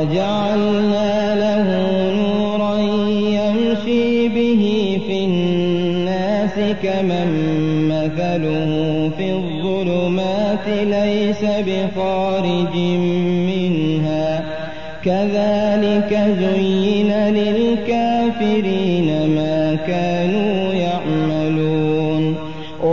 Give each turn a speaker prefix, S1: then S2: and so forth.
S1: وجعلنا له نورا يمشي به في الناس كمن مثله في الظلمات ليس بخارج منها كذلك زين للكافرين ما كانوا